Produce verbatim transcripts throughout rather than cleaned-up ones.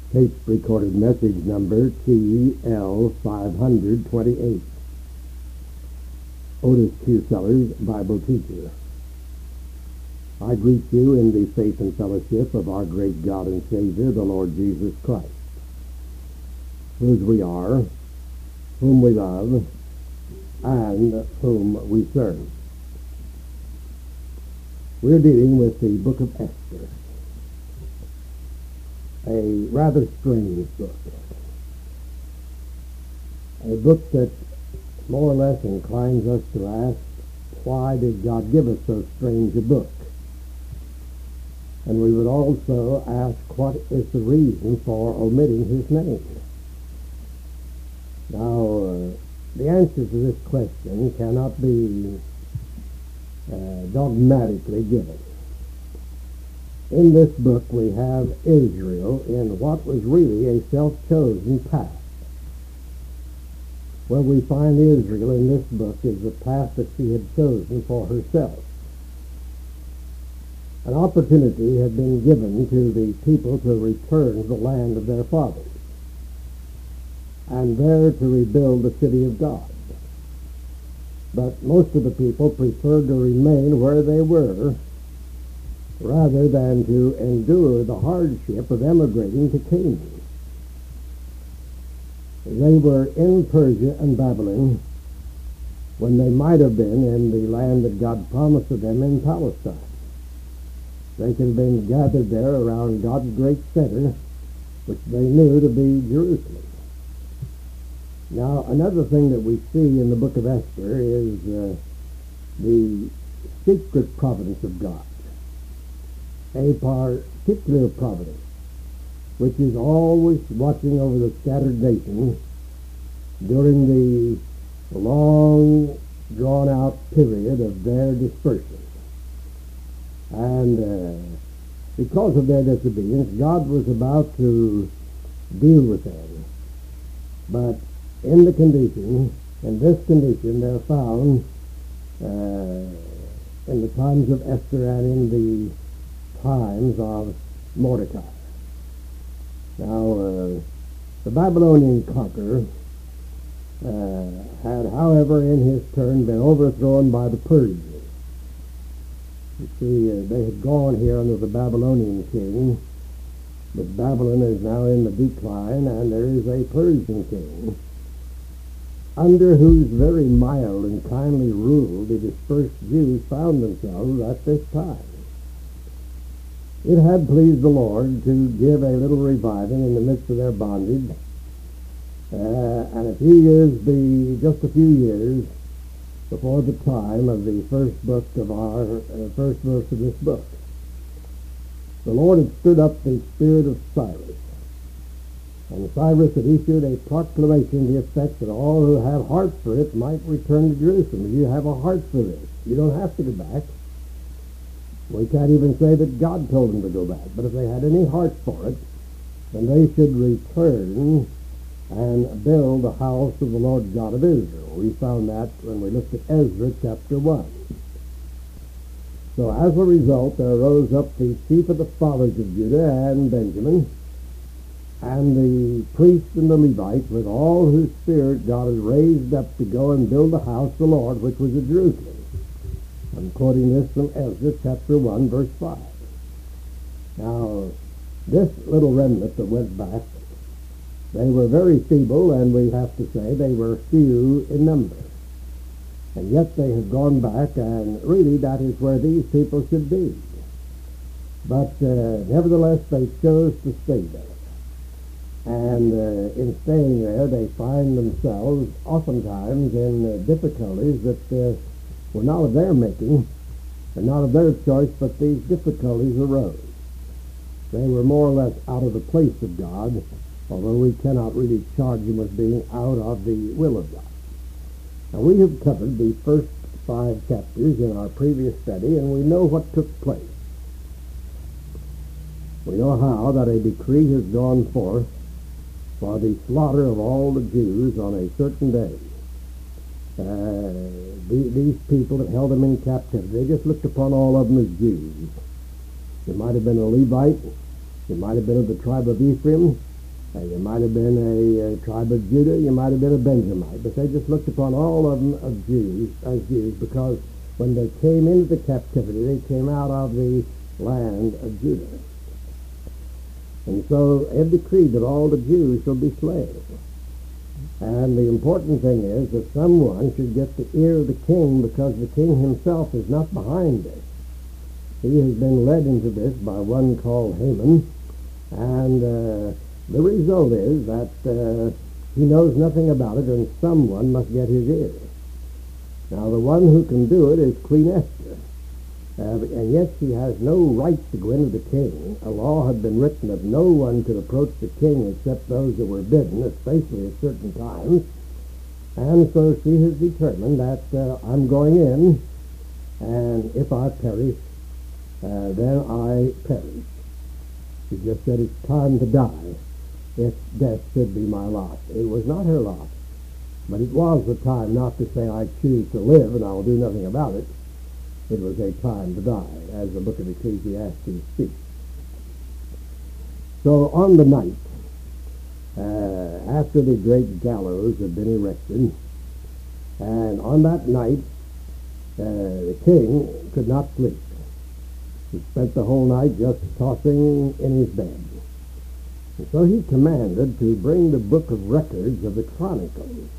Tape recorded message number T L five twenty-eight. Otis Q. Sellers, Bible teacher. I greet you in the faith and fellowship of our great God and Savior, the Lord Jesus Christ, whose we are, whom we love, and whom we serve. We're dealing with the book of Esther, a rather strange book, a book that more or less inclines us to ask, why did God give us so strange a book? And we would also ask, what is the reason for omitting his name? Now, uh, the answer to this question cannot be uh, dogmatically given. In this book we have Israel in what was really a self-chosen path. Where we find Israel in this book is the path that she had chosen for herself. An opportunity had been given to the people to return to the land of their fathers, and there to rebuild the city of God. But most of the people preferred to remain where they were, rather than to endure the hardship of emigrating to Canaan. They were in Persia and Babylon when they might have been in the land that God promised to them in Palestine. They could have been gathered there around God's great center, which they knew to be Jerusalem. Now, another thing that we see in the book of Esther is uh, the secret providence of God. A particular providence, which is always watching over the scattered nations during the long, drawn-out period of their dispersion. And uh, because of their disobedience, God was about to deal with them. But in the condition, in this condition, they're found uh, in the times of Esther and in the times of Mordecai. Now, uh, the Babylonian conqueror uh, had, however, in his turn been overthrown by the Persians. You see, uh, they had gone here under the Babylonian king, but Babylon is now in the decline, and there is a Persian king, under whose very mild and kindly rule the dispersed Jews found themselves at this time. It had pleased the Lord to give a little reviving in the midst of their bondage, uh, and a few years, be just a few years before the time of the first book of our uh, first verse of this book, the Lord had stirred up the spirit of Cyrus, and Cyrus had issued a proclamation to the effect that all who have heart for it might return to Jerusalem. If you have a heart for this, you don't have to go back. We can't even say that God told them to go back, but if they had any heart for it, then they should return and build the house of the Lord God of Israel. We found that when we looked at Ezra chapter one. So as a result, there rose up the chief of the fathers of Judah and Benjamin, and the priests and the Levites, with all whose spirit God had raised up to go and build the house of the Lord, which was at Jerusalem. I'm quoting this from Ezra chapter one, verse five. Now, this little remnant that went back, they were very feeble, and we have to say they were few in number. And yet they have gone back, and really that is where these people should be. But uh, nevertheless, they chose to stay there. And uh, in staying there, they find themselves oftentimes in uh, difficulties that uh, were not of their making, and not of their choice, but these difficulties arose. They were more or less out of the place of God, although we cannot really charge them with being out of the will of God. Now, we have covered the first five chapters in our previous study, and we know what took place. We know how that a decree has gone forth for the slaughter of all the Jews on a certain day. Uh, the, these people that held them in captivity, they just looked upon all of them as Jews. They might have been a Levite, they might have been of the tribe of Ephraim, Uh, you might have been a, a tribe of Judah, you might have been a Benjamite, but they just looked upon all of them as Jews, as Jews because when they came into the captivity, they came out of the land of Judah. And so it decreed that all the Jews shall be slaves. And the important thing is that someone should get the ear of the king, because the king himself is not behind this. He has been led into this by one called Haman, and uh, the result is that uh, he knows nothing about it, and someone must get his ear. Now the one who can do it is Queen Esther. Uh, and yet she has no right to go into the king. A law had been written that no one could approach the king except those that were bidden, especially at certain times. And so she has determined that uh, I'm going in, and if I perish, uh, then I perish. She just said it's time to die if death should be my lot. It was not her lot, but it was the time not to say I choose to live and I'll do nothing about it. It was a time to die, as the book of Ecclesiastes speaks. So on the night, uh, after the great gallows had been erected, and on that night, uh, the king could not sleep. He spent the whole night just tossing in his bed. And so he commanded to bring the book of records of the Chronicles.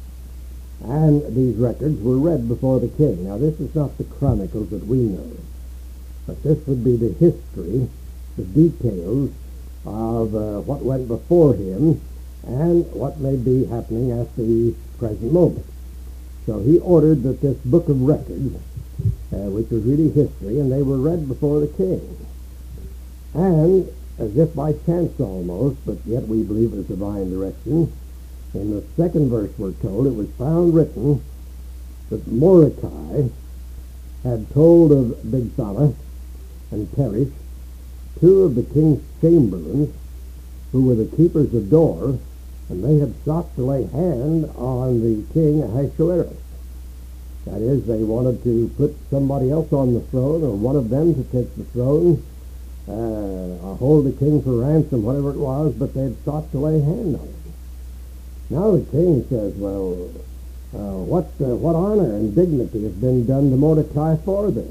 And these records were read before the king. Now, this is not the Chronicles that we know, but this would be the history, the details of uh, what went before him and what may be happening at the present moment. So he ordered that this book of records, uh, which was really history, and they were read before the king. And, as if by chance almost, but yet we believe it was divine direction, in the second verse we're told, it was found written that Mordecai had told of Bigthana and Teresh, two of the king's chamberlains, who were the keepers of door, and they had sought to lay hand on the king Ahasuerus. That is, they wanted to put somebody else on the throne, or one of them to take the throne, uh, or hold the king for ransom, whatever it was, but they had sought to lay hand on it. Now the king says, well, uh, what uh, what honor and dignity has been done to Mordecai for this?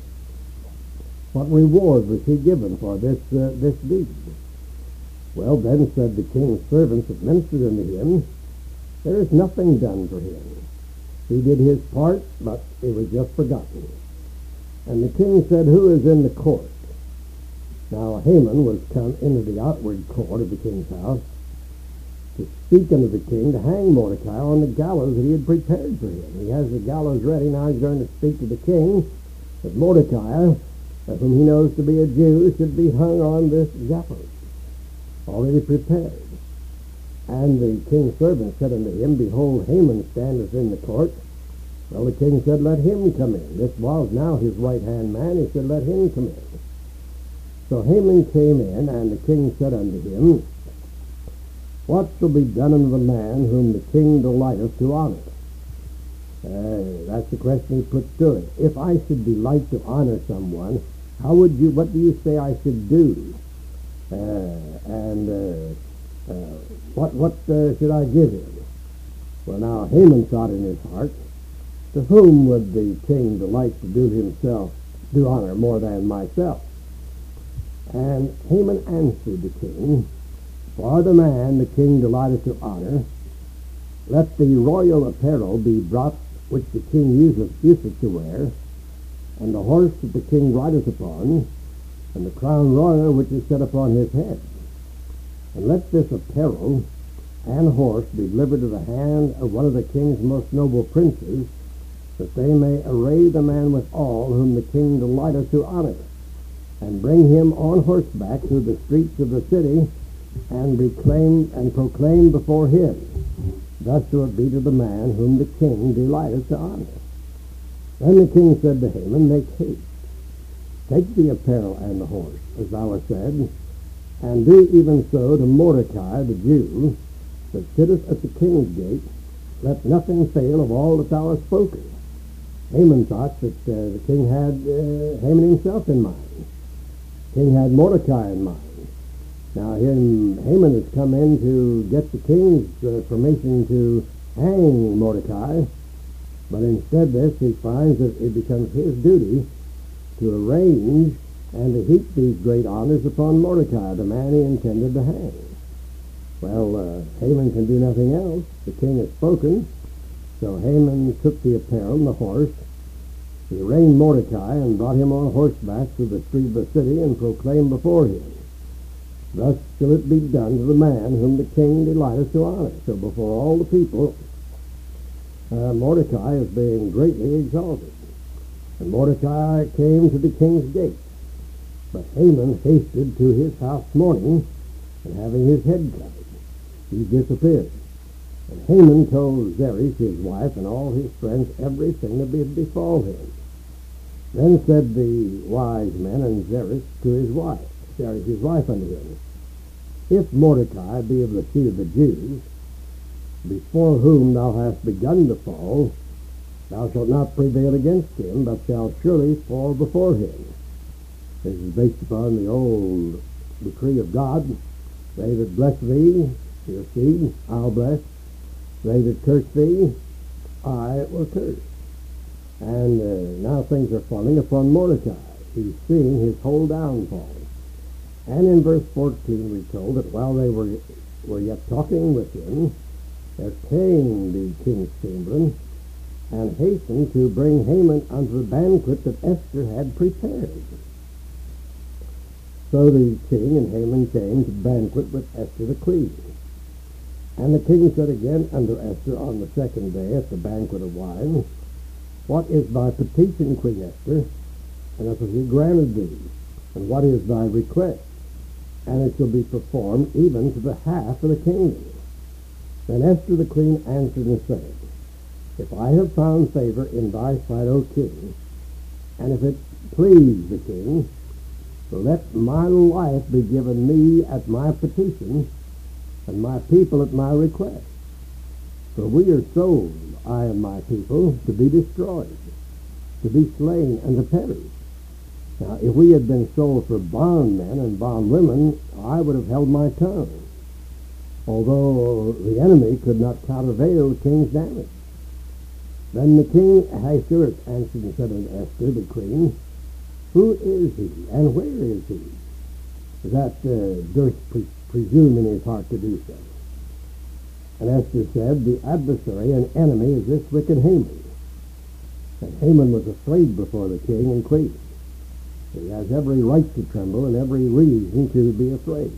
What reward was he given for this uh, this deed? Well, then said the king's servants that ministered unto him, there is nothing done for him. He did his part, but it was just forgotten. And the king said, who is in the court? Now Haman was come into the outward court of the king's house, to speak unto the king to hang Mordecai on the gallows that he had prepared for him. He has the gallows ready. Now he's going to speak to the king that Mordecai, whom he knows to be a Jew, should be hung on this gallows, already prepared. And the king's servant said unto him, behold, Haman standeth in the court. Well, the king said, let him come in. This was now his right-hand man. He said, let him come in. So Haman came in, and the king said unto him, what shall be done unto the man whom the king delighteth to honor? Uh, that's the question he puts to it. If I should delight to honor someone, how would you, what do you say I should do? Uh, and uh, uh, what what uh, should I give him? Well, now Haman thought in his heart, to whom would the king delight to do himself, do honor more than myself? And Haman answered the king, for the man the king delighteth to honor, let the royal apparel be brought which the king useth, useth to wear, and the horse that the king rideth upon, and the crown royal which is set upon his head. And let this apparel and horse be delivered to the hand of one of the king's most noble princes, that they may array the man with all whom the king delighteth to honor, and bring him on horseback through the streets of the city, and proclaim and proclaim before him. Thus shall it be to the man whom the king delighteth to honor. Then the king said to Haman, make haste, take the apparel and the horse, as thou hast said, and do even so to Mordecai the Jew, that sitteth at the king's gate. Let nothing fail of all that thou hast spoken. Haman thought that uh, the king had uh, Haman himself in mind. The king had Mordecai in mind. Now him, Haman has come in to get the king's uh, permission to hang Mordecai, but instead of this he finds that it becomes his duty to arrange and to heap these great honors upon Mordecai, the man he intended to hang. Well, uh, Haman can do nothing else. The king has spoken. So Haman took the apparel and the horse. He arraigned Mordecai and brought him on horseback to the street of the city and proclaimed before him, "Thus shall it be done to the man whom the king delighteth to honor." So before all the people, uh, Mordecai is being greatly exalted. And Mordecai came to the king's gate. But Haman hasted to his house mourning, and having his head covered, he disappeared. And Haman told Zeresh, his wife, and all his friends everything that had befall him. Then said the wise men and Zeresh to his wife, Zeresh his wife unto him, "If Mordecai be of the seed of the Jews, before whom thou hast begun to fall, thou shalt not prevail against him, but shalt surely fall before him." This is based upon the old decree of God. They that bless thee, your seed, I'll bless. They that curse thee, I will curse. And uh, now things are falling upon Mordecai. He's seeing his whole downfall. And in verse fourteen we're told that while they were, were yet talking with him, there came the king's chamberlain and hastened to bring Haman unto the banquet that Esther had prepared. So the king and Haman came to banquet with Esther the queen. And the king said again unto Esther on the second day at the banquet of wine, "What is thy petition, Queen Esther? And it shall be granted thee. And what is thy request? And it shall be performed even to the half of the kingdom." Then Esther the queen answered and said, "If I have found favor in thy sight, O king, and if it please the king, let my life be given me at my petition, and my people at my request. For we are sold, I and my people, to be destroyed, to be slain, and to perish. Now, if we had been sold for bondmen and bondwomen, I would have held my tongue, although the enemy could not countervail the king's damage." Then the king Ahasuerus answered and said unto Esther the queen, "Who is he, and where is he, that uh, durst pre- presume in his heart to do so?" And Esther said, "The adversary and enemy is this wicked Haman." And Haman was afraid before the king and queen. He has every right to tremble and every reason to be afraid.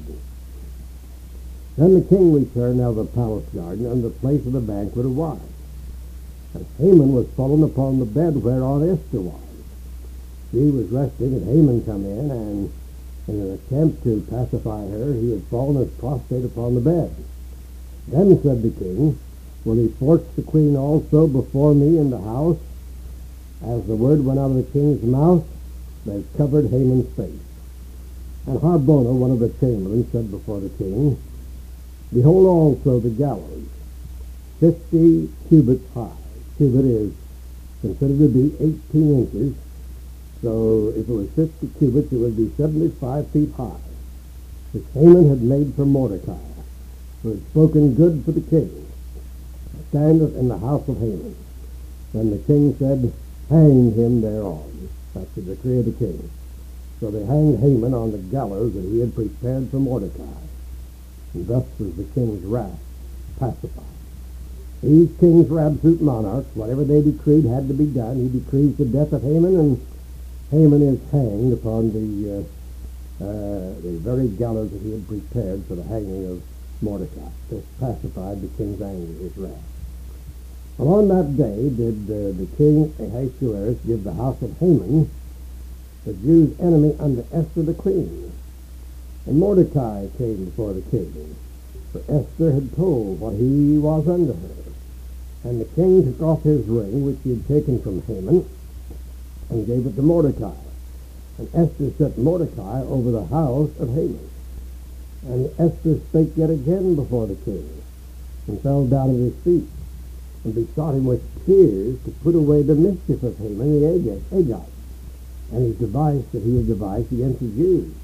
Then the king returned out of the palace garden unto the place of the banquet of wine. And Haman was fallen upon the bed whereon Esther was. She was resting, and Haman come in, and in an attempt to pacify her, he had fallen as prostrate upon the bed. Then said the king, "Will he force the queen also before me in the house?" As the word went out of the king's mouth, they covered Haman's face. And Harbona, one of the chamberlains, said before the king, "Behold also the gallows, fifty cubits high." Cubit is considered to be eighteen inches. So if it was fifty cubits, it would be seventy-five feet high, which Haman had made for Mordecai, who had spoken good for the king, standeth in the house of Haman. Then the king said, "Hang him thereon." That's the decree of the king. So they hanged Haman on the gallows that he had prepared for Mordecai. And thus was the king's wrath pacified. These kings were absolute monarchs. Whatever they decreed had to be done. He decrees the death of Haman, and Haman is hanged upon the, uh, uh, the very gallows that he had prepared for the hanging of Mordecai. This pacified the king's anger, his wrath. Well, on that day did uh, the king Ahasuerus give the house of Haman, the Jews' enemy, unto Esther the queen. And Mordecai came before the king, for Esther had told what he was unto her. And the king took off his ring, which he had taken from Haman, and gave it to Mordecai. And Esther set Mordecai over the house of Haman. And Esther spake yet again before the king, and fell down at his feet, and besought him with tears to put away the mischief of Haman the Agag, and his device that he had devised against the Jews.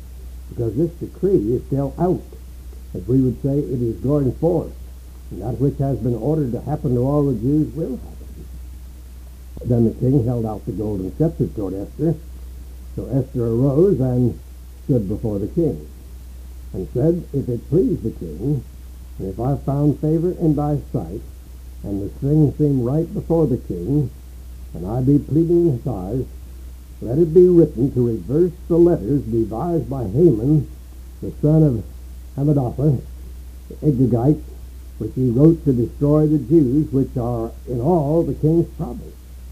because this decree is still out. As we would say, it is going forth. And that which has been ordered to happen to all the Jews will happen. Then the king held out the golden scepter toward Esther. So Esther arose and stood before the king, and said, If it please the king, and if I found favor in thy sight, and the thing seem right before the king, and I be pleading in his eyes, let it be written to reverse the letters devised by Haman, the son of Hammedatha, the Agagite, which he wrote to destroy the Jews, which are in all the king's province.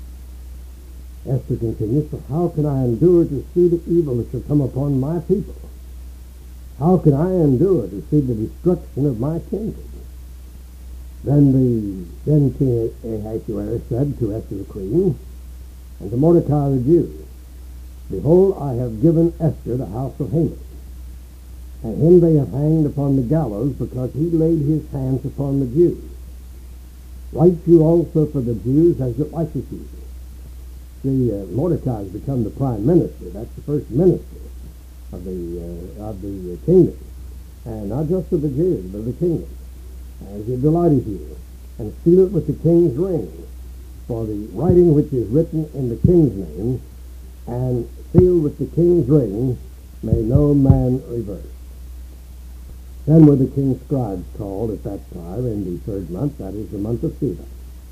Esther continues, For how can I endure to see the evil that shall come upon my people? How can I endure to see the destruction of my kindred? Then the then King Ahasuerus said to Esther the queen, and to Mordecai the Jew, Behold, I have given Esther the house of Haman, and him they have hanged upon the gallows, because he laid his hands upon the Jews. Write you also for the Jews as it liketh you. See, uh, Mordecai has become the prime minister. That's the first minister of the uh, of the uh, kingdom, and not just of the Jews, but of the kingdom. As it delighteth you, and seal it with the king's ring, for the writing which is written in the king's name, and sealed with the king's ring, may no man reverse. Then were the king's scribes called at that time in the third month, that is the month of Sivan,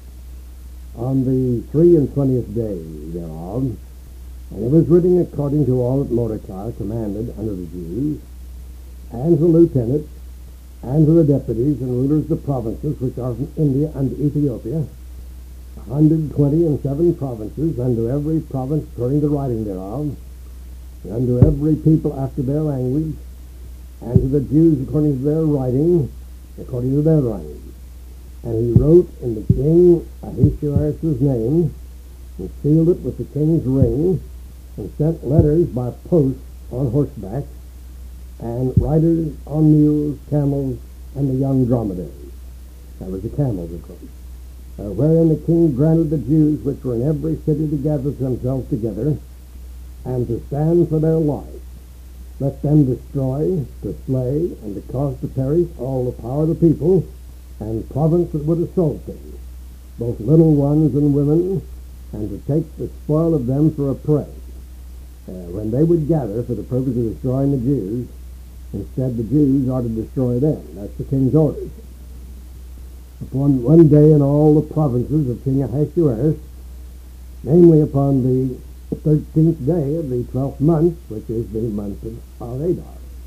on the three and twentieth day thereof, and it was written according to all that Mordecai commanded unto the Jews, and the lieutenants, and to the deputies and rulers of the provinces which are from India unto Ethiopia, a hundred twenty and seven provinces, unto every province according to the writing thereof, and unto every people after their language, and to the Jews according to their writing, according to their language. And he wrote in the king Ahasuerus' name, and sealed it with the king's ring, and sent letters by post on horseback, and riders on mules, camels, and the young dromedaries. That was the camels, of course. Uh, wherein the king granted the Jews which were in every city to gather themselves together, and to stand for their life. Let them destroy, to slay, and to cause to perish all the power of the people, and province that would assault them, both little ones and women, and to take the spoil of them for a prey. Uh, when they would gather for the purpose of destroying the Jews, instead the Jews are to destroy them. That's the king's orders. Upon one day in all the provinces of King Ahasuerus, namely upon the thirteenth day of the twelfth month, which is the month of Adar.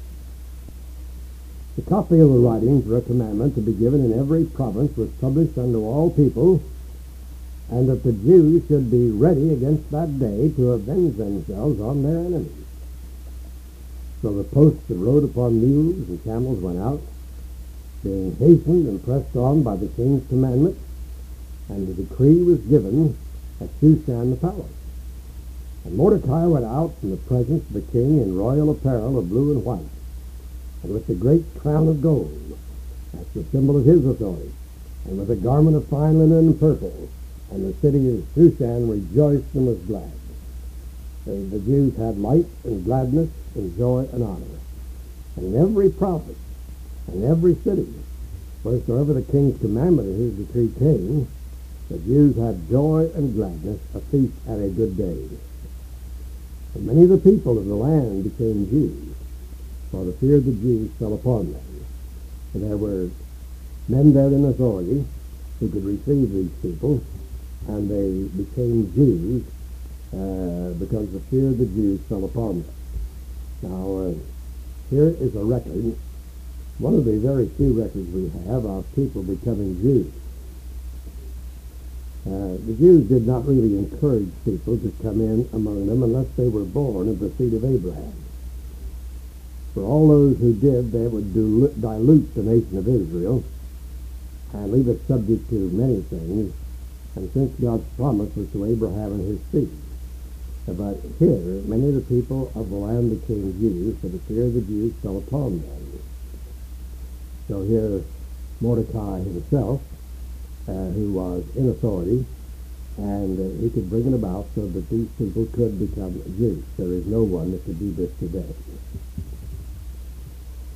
The copy of the writing for a commandment to be given in every province was published unto all people, and that the Jews should be ready against that day to avenge themselves on their enemies. So the posts that rode upon mules and camels went out, being hastened and pressed on by the king's commandment, and the decree was given at Shushan the palace. And Mordecai went out from the presence of the king in royal apparel of blue and white, and with the great crown of gold, that's the symbol of his authority, and with a garment of fine linen and purple, and the city of Shushan rejoiced and was glad. The, the Jews had light and gladness and joy and honor. And in every province and every city, wheresoever the king's commandment and his decree came, the Jews had joy and gladness, a feast at a good day. And many of the people of the land became Jews, for the fear of the Jews fell upon them. And there were men there in authority who could receive these people, and they became Jews uh, because the fear of the Jews fell upon them. Now, uh, here is a record, one of the very few records we have of people becoming Jews. Uh, the Jews did not really encourage people to come in among them unless they were born of the seed of Abraham. For all those who did, they would dilute the nation of Israel and leave it subject to many things, and since God's promise was to Abraham and his seed. But here, many of the people of the land became Jews, for the fear of the Jews fell upon them. So here, Mordecai himself, uh, who was in authority, and uh, he could bring it about so that these people could become Jews. There is no one that could do this today.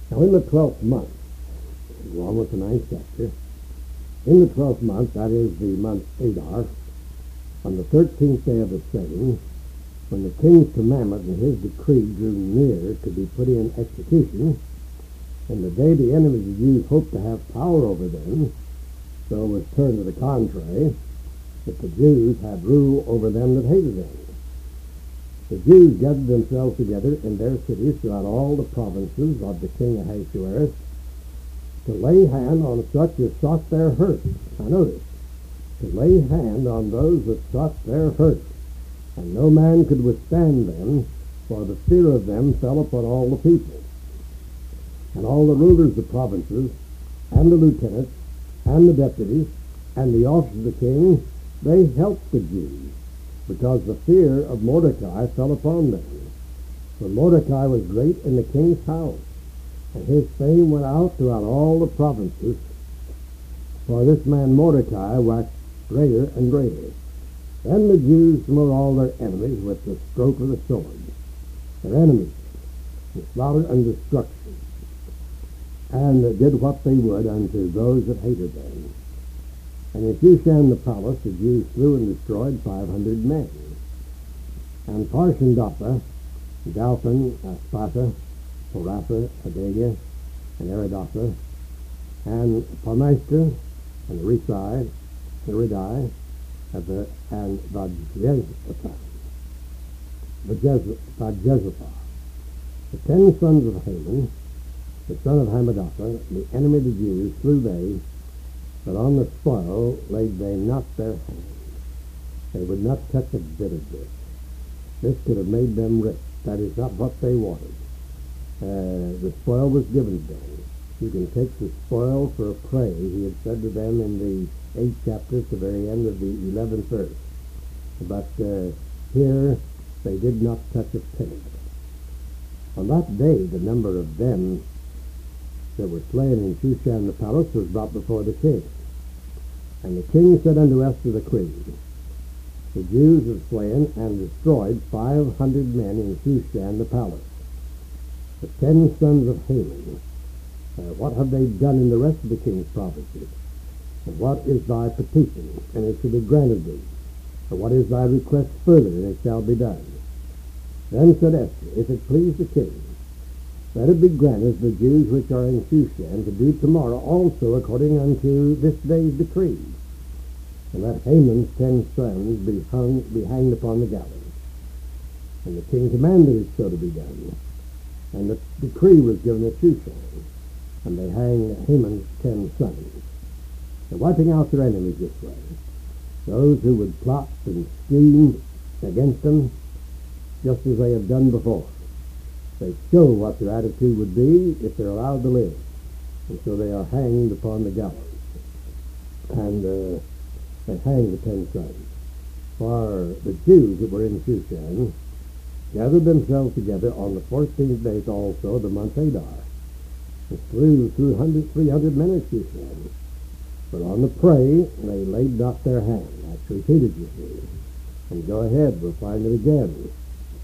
Now in the twelfth month, go on with the ninth chapter, in the twelfth month, that is the month Adar, on the thirteenth day of the same, when the king's commandment and his decree drew near to be put in execution, and the day the enemies of the Jews hoped to have power over them, so it was turned to the contrary, that the Jews had rule over them that hated them. The Jews gathered themselves together in their cities throughout all the provinces of the king Ahasuerus to lay hand on such as sought their hurt. Now notice, to lay hand on those that sought their hurt. And no man could withstand them, for the fear of them fell upon all the people. And all the rulers of the provinces, and the lieutenants, and the deputies, and the officers of the king, they helped the Jews, because the fear of Mordecai fell upon them. For Mordecai was great in the king's house, and his fame went out throughout all the provinces. For this man Mordecai waxed greater and greater. Then the Jews smote all their enemies with the stroke of the sword, their enemies, with slaughter and destruction, and did what they would unto those that hated them. And in Shushan the palace the Jews slew and destroyed five hundred men. And Parshandatha, Dalphon, Aspatha, Poratha, Adalia, and Aridatha, and Palmeister, and Risai, and Ridai, and the and Vajezapha, Vajezapha, the ten sons of Haman, the son of Hammedatha, the enemy of the Jews, slew they, but on the spoil laid they not their hand. They would not touch a bit of this. This could have made them rich. That is not what they wanted. Uh, the spoil was given to them. You can take the spoil for a prey, he had said to them in the eighth chapter at the very end of the eleventh verse. But uh, here they did not touch a penny. On that day the number of them that were slain in Shushan the palace was brought before the king. And the king said unto Esther the queen, the Jews have slain and destroyed five hundred men in Shushan the palace. The ten sons of Haman, uh, what have they done in the rest of the king's provinces? And what is thy petition? And it shall be granted thee. And what is thy request further? And it shall be done. Then said Esther, if it please the king, let it be granted the Jews which are in Shushan to do tomorrow also according unto this day's decree, and let Haman's ten sons be hung, be hanged upon the gallows. And the king commanded it so to be done. And the decree was given at Shushan, and they hanged Haman's ten sons. They're wiping out their enemies this way. Those who would plot and scheme against them, just as they have done before. They show what their attitude would be if they're allowed to live. And so they are hanged upon the gallows. And uh, they hang the ten sons. For the Jews that were in Shushan gathered themselves together on the fourteenth day also of the month Adar, and slew three hundred men in Shushan. But on the prey they laid not their hand. That's repeated, you see. And go ahead, we'll find it again.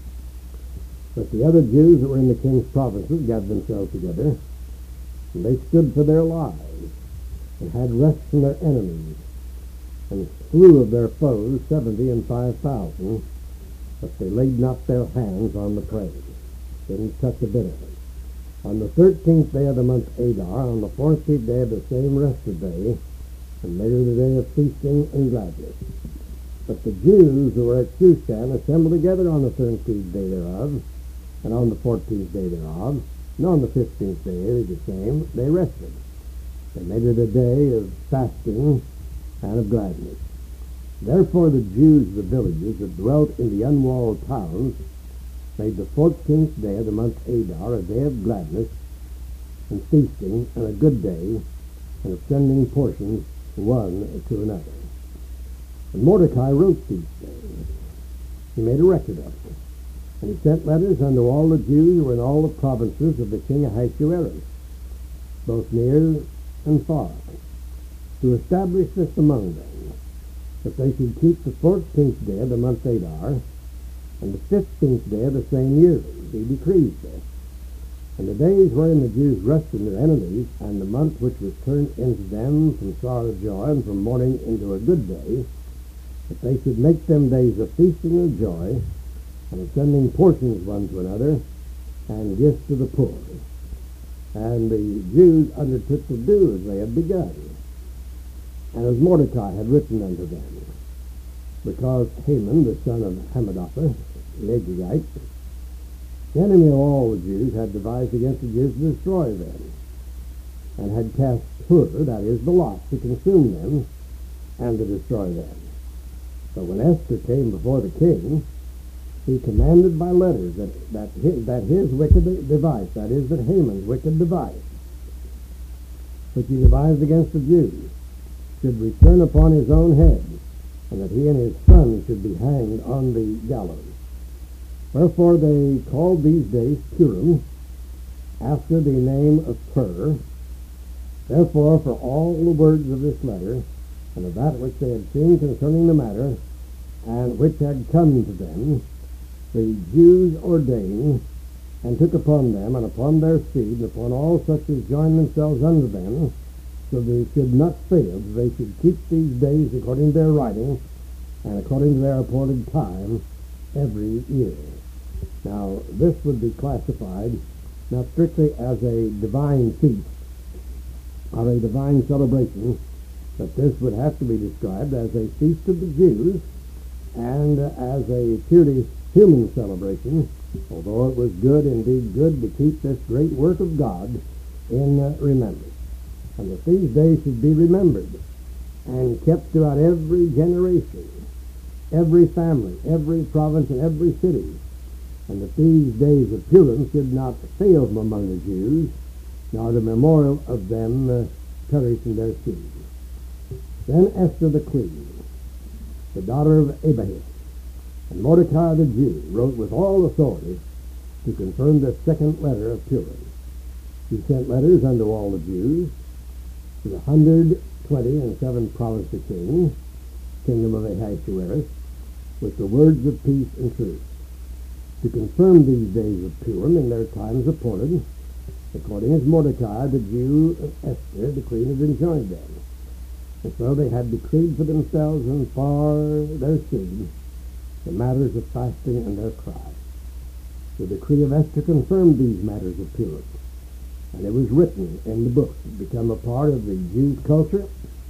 But the other Jews that were in the king's provinces gathered themselves together, and they stood for their lives, and had rest from their enemies, and slew of their foes seventy and five thousand, but they laid not their hands on the prey. Didn't touch a bit of it. On the thirteenth day of the month Adar, on the fourteenth day of the same rested day, and made it a day of feasting and gladness. But the Jews who were at Shushan assembled together on the thirteenth day thereof, and on the fourteenth day thereof, and on the fifteenth day the same, they rested. They made it a day of fasting and of gladness. Therefore the Jews of the villages that dwelt in the unwalled towns made the fourteenth day of the month Adar a day of gladness and feasting, and a good day, and of sending portions one to another. And Mordecai wrote these things. He made a record of them. And he sent letters unto all the Jews who were in all the provinces of the king Ahasuerus, both near and far, to establish this among them, that they should keep the fourteenth day of the month Adar, and the fifteenth day of the same year. He decrees this. And the days wherein the Jews rested their enemies, and the month which was turned into them from sorrow to joy, and from mourning into a good day, that they should make them days of feasting and joy, and of sending portions one to another, and gifts to the poor. And the Jews undertook to do as they had begun, and as Mordecai had written unto them, because Haman, the son of Hammedatha, the Agagite, the enemy of all the Jews, had devised against the Jews to destroy them, and had cast pur, that is, the lot, to consume them and to destroy them. But when Esther came before the king, he commanded by letters that, that, his, that his wicked device, that is, that Haman's wicked device, which he devised against the Jews, should return upon his own head, and that he and his son should be hanged on the gallows. Wherefore they called these days Purim, after the name of Pur. Therefore, for all the words of this letter, and of that which they had seen concerning the matter, and which had come to them, the Jews ordained, and took upon them, and upon their seed, and upon all such as joined themselves unto them, so they should not fail, that they should keep these days according to their writing, and according to their appointed time, every year. Now, this would be classified not strictly as a divine feast or a divine celebration, but this would have to be described as a feast of the Jews and uh, as a purely human celebration, although it was good, indeed good, to keep this great work of God in uh, remembrance. And that these days should be remembered and kept throughout every generation, every family, every province, and every city, and that these days of Purim should not fail from among the Jews, nor the memorial of them uh, perish in their seed. Then Esther the queen, the daughter of Abihail, and Mordecai the Jew, wrote with all authority to confirm the second letter of Purim. He sent letters unto all the Jews, to the hundred twenty and seven province kings, kingdom of Ahasuerus, with the words of peace and truth, to confirm these days of Purim in their times appointed, according as Mordecai the Jew and Esther the queen had enjoined them. And so they had decreed for themselves and for their seed the matters of fasting and their cry. The decree of Esther confirmed these matters of Purim, and it was written in the book. It became a part of the Jews' culture,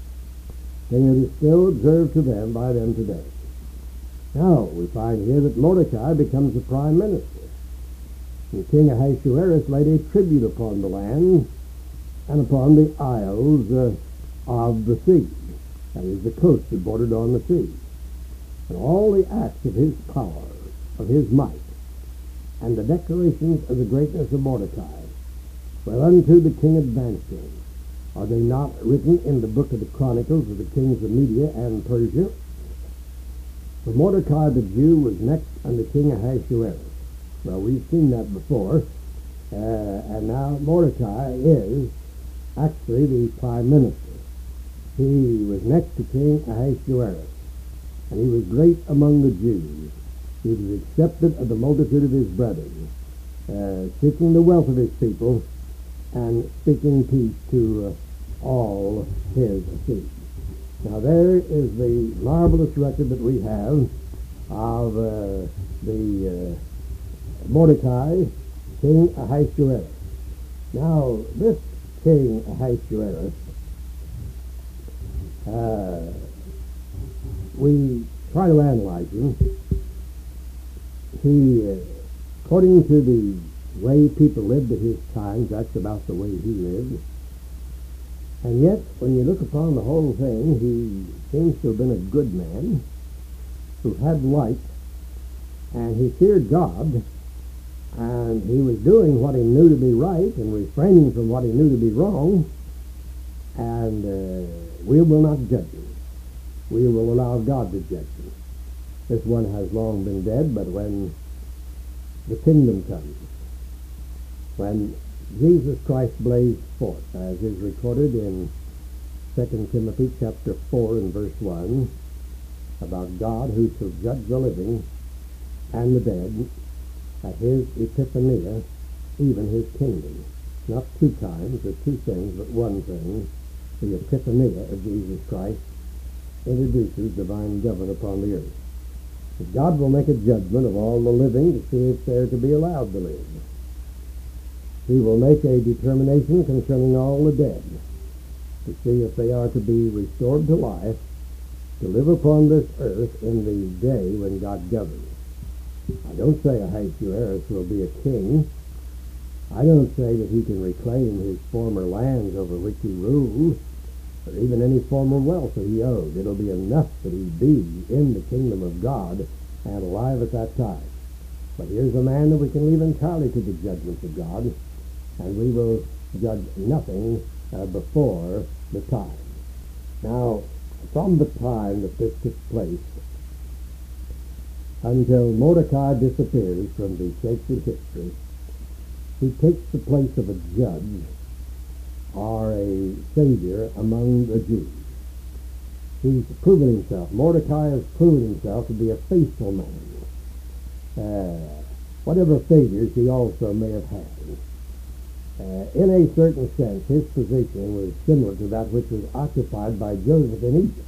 and it is still observed to them by them today. Now, we find here that Mordecai becomes the prime minister, and King Ahasuerus laid a tribute upon the land and upon the isles uh, of the sea, that is, the coast that bordered on the sea, and all the acts of his power, of his might, and the declarations of the greatness of Mordecai, whereunto the king advanced him. Are they not written in the book of the Chronicles of the kings of Media and Persia? For Mordecai the Jew was next unto King Ahasuerus. Well, we've seen that before, uh, and now Mordecai is actually the prime minister. He was next to King Ahasuerus, and he was great among the Jews. He was accepted of the multitude of his brethren, uh, seeking the wealth of his people, and speaking peace to uh, all his seed. Now there is the marvelous record that we have of uh, the uh, Mordecai, King Ahasuerus. Now this King Ahasuerus, uh, we try to analyze him. He, uh, according to the way people lived at his times, that's about the way he lived. And yet, when you look upon the whole thing, he seems to have been a good man who had light, and he feared God, and he was doing what he knew to be right and refraining from what he knew to be wrong, and uh, we will not judge him. We will allow God to judge him. This one has long been dead, but when the kingdom comes, when Jesus Christ blazed forth, as is recorded in Second Timothy chapter four and verse one, about God who shall judge the living and the dead at his epiphania even his kingdom. Not two times or two things, but one thing. The epiphania of Jesus Christ introduces divine government upon the earth. God will make a judgment of all the living to see if they're to be allowed to live. He will make a determination concerning all the dead to see if they are to be restored to life, to live upon this earth in the day when God governs. I don't say Ahasuerus will be a king. I don't say that he can reclaim his former lands over which he ruled, or even any former wealth that he owed. It'll be enough that he be in the kingdom of God and alive at that time. But here's a man that we can leave entirely to the judgments of God, and we will judge nothing uh, before the time. Now, from the time that this took place until Mordecai disappears from the sacred history, he takes the place of a judge or a savior among the Jews. He's proven himself. Mordecai has proven himself to be a faithful man. Uh, whatever failures he also may have had. Uh, in a certain sense, his position was similar to that which was occupied by Joseph in Egypt.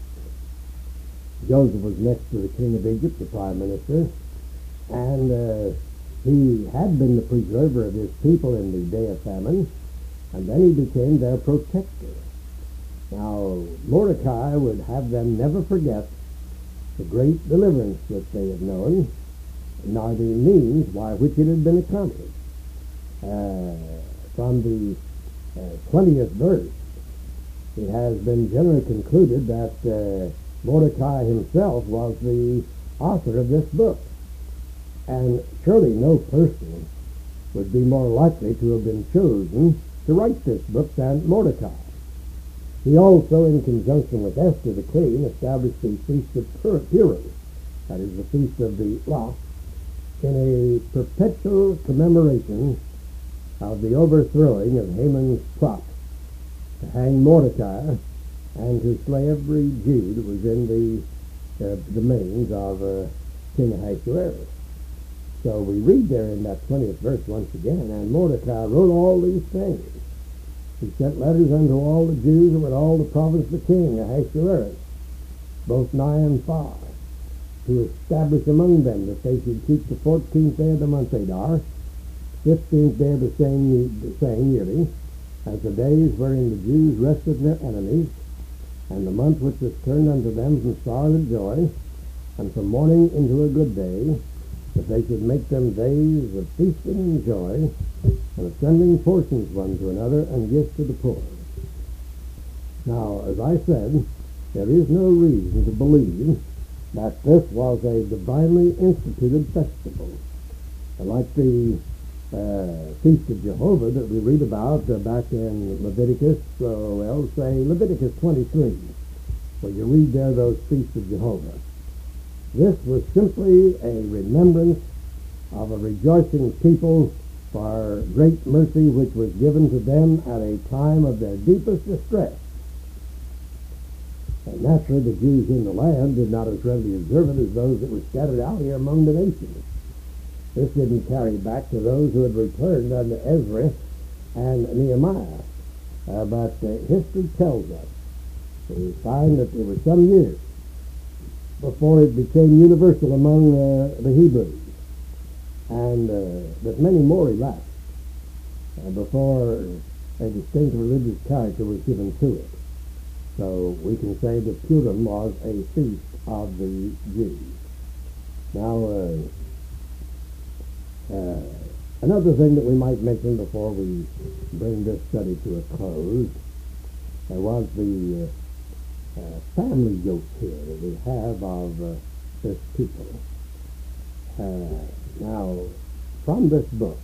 Joseph was next to the king of Egypt, the prime minister, and uh, he had been the preserver of his people in the day of famine, and then he became their protector. Now, Mordecai would have them never forget the great deliverance that they had known, nor the means by which it had been accomplished. Uh, from the uh, twentieth verse, it has been generally concluded that uh, Mordecai himself was the author of this book. And surely no person would be more likely to have been chosen to write this book than Mordecai. He also, in conjunction with Esther the queen, established the Feast of Purim, that is the Feast of the Lot, in a perpetual commemoration of the overthrowing of Haman's plot to hang Mordecai and to slay every Jew that was in the uh, domains of uh, King Ahasuerus. So we read there in that twentieth verse once again, and Mordecai wrote all these things. He sent letters unto all the Jews and with all the province of the king Ahasuerus, both nigh and far, to establish among them that they should keep the fourteenth day of the month Adar, fifteenth day of the same, the same yearly, as the days wherein the Jews rested their enemies, and the month which was turned unto them from sorrow to joy, and from mourning into a good day, that they should make them days of feasting and joy, and of sending portions one to another, and gifts to the poor. Now, as I said, there is no reason to believe that this was a divinely instituted festival, like the uh, Feast of Jehovah that we read about uh, back in Leviticus, so well, say Leviticus twenty-three, where you read there those Feasts of Jehovah. This was simply a remembrance of a rejoicing people for great mercy which was given to them at a time of their deepest distress. And naturally the Jews in the land did not as readily observe it as those that were scattered out here among the nations. This didn't carry back to those who had returned unto Ezra and Nehemiah. Uh, but uh, history tells us, we find that there were some years before it became universal among uh, the Hebrews, and uh, that many more elapsed uh, before a distinct religious character was given to it. So we can say that Purim was a feast of the Jews. Now, uh, uh, another thing that we might mention before we bring this study to a close uh, was the uh, uh, family yoke here that we have of uh, this people. Uh, now, from this book,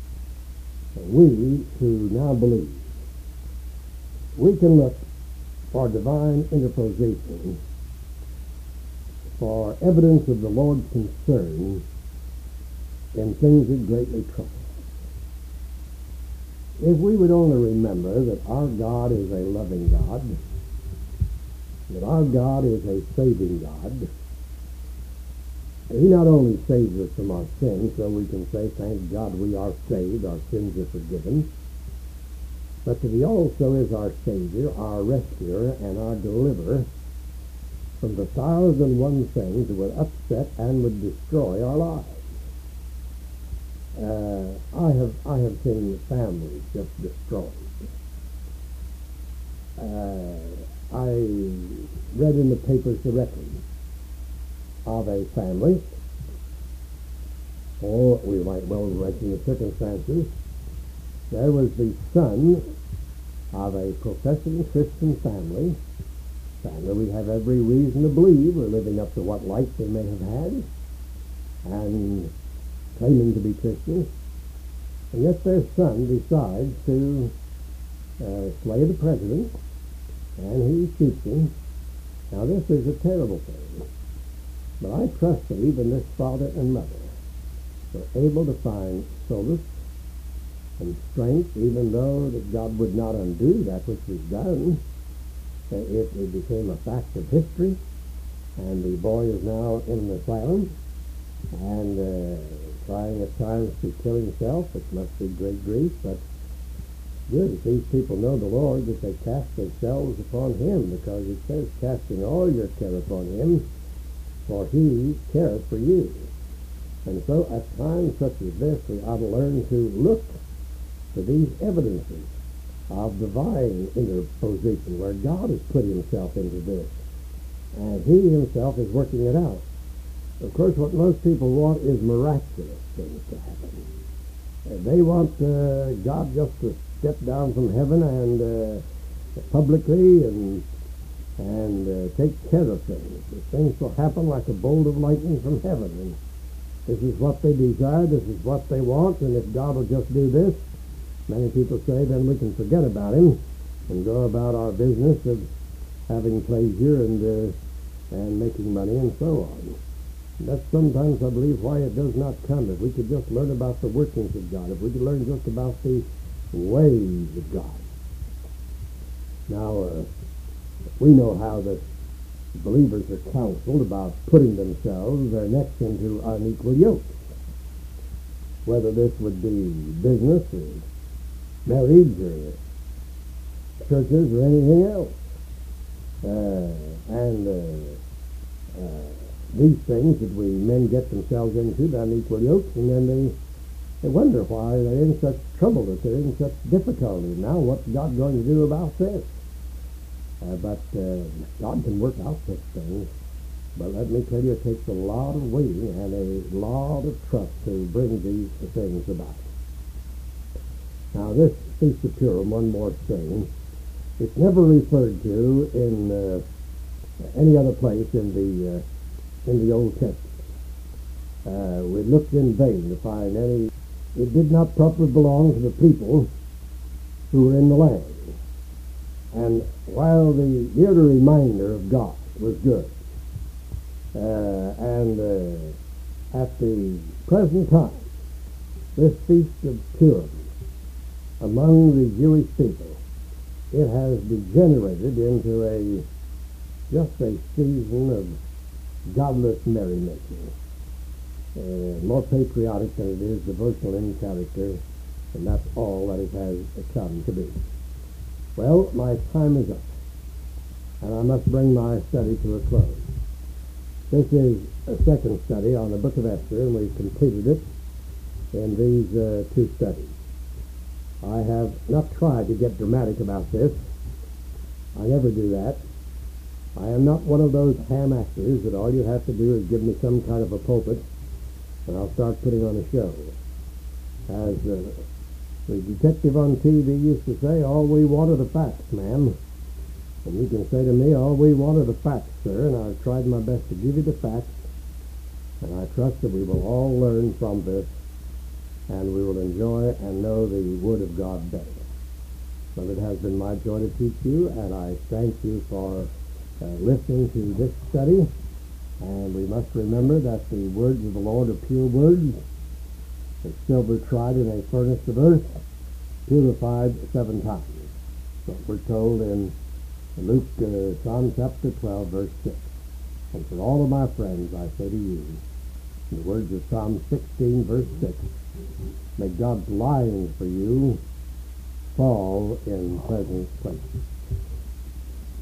we who now believe, we can look for divine interposition, for evidence of the Lord's concern in things that greatly trouble us. If we would only remember that our God is a loving God, that our God is a saving God, He not only saves us from our sins, so we can say, thank God we are saved, our sins are forgiven, but that he also is our Savior, our rescuer, and our deliverer from the thousand one things that would upset and would destroy our lives. Uh, I have I have seen families just destroyed. Uh, I read in the papers directly of a family, or we might well mention the circumstances. There was the son of a professing Christian family, family we have every reason to believe were living up to what light they may have had, and claiming to be Christians, and yet their son decides to uh, slay the president, and he shoots him. Now this is a terrible thing, but I trust that even this father and mother were able to find solace and strength, even though that God would not undo that which was done. It, it became a fact of history, and the boy is now in an asylum, and uh, trying at times to kill himself, which must be great grief, but good if these people know the Lord, that they cast themselves upon him, because it says, casting all your care upon him, for he careth for you. And so at times such as this, we ought to learn to look to these evidences of divine interposition, where God has put himself into this, and he himself is working it out. Of course, what most people want is miraculous things to happen. Uh, they want uh, God just to step down from heaven and uh, publicly and and uh, take care of things. The things will happen like a bolt of lightning from heaven, and this is what they desire, this is what they want, and if God will just do this, many people say, then we can forget about him and go about our business of having pleasure and uh, and making money and so on. And that's sometimes, I believe, why it does not come. If we could just learn about the workings of God, if we could learn just about the ways of God. Now, uh, we know how the believers are counseled about putting themselves, their necks into unequal yokes. Whether this would be business or marriage or churches or anything else. Uh, and uh, uh, these things that we men get themselves into, the unequal yokes, and then they, they wonder why they're in such trouble, that they're in such difficulty. Now, what's God going to do about this? Uh, but uh, God can work out such things. But let me tell you, it takes a lot of waiting and a lot of trust to bring these things about. Now, this Feast of Purim, one more thing, it's never referred to in uh, any other place in the uh, in the Old Testament. Uh, we looked in vain to find any. It did not properly belong to the people who were in the land. And while the yearly reminder of God was good, uh, and uh, at the present time, this Feast of Purim, among the Jewish people, it has degenerated into a just a season of godless merrymaking, uh, more patriotic than it is devotional in character, and that's all that it has come to be. Well, my time is up, and I must bring my study to a close. This is a second study on the book of Esther, and we've completed it in these uh, two studies. I have not tried to get dramatic about this. I never do that. I am not one of those ham actors that all you have to do is give me some kind of a pulpit, and I'll start putting on a show. As uh, the detective on T V used to say, all we want are the facts, ma'am. And you can say to me, all we want are the facts, sir, and I've tried my best to give you the facts, and I trust that we will all learn from this, and we will enjoy and know the Word of God better. So it has been my joy to teach you, and I thank you for uh, listening to this study. And we must remember that the words of the Lord are pure words, as silver tried in a furnace of earth, purified seven times. So we're told in Luke, uh, Psalm chapter twelve, verse six. And for all of my friends, I say to you, In the words of Psalm sixteen, verse six, may God's lying for you fall in pleasant places.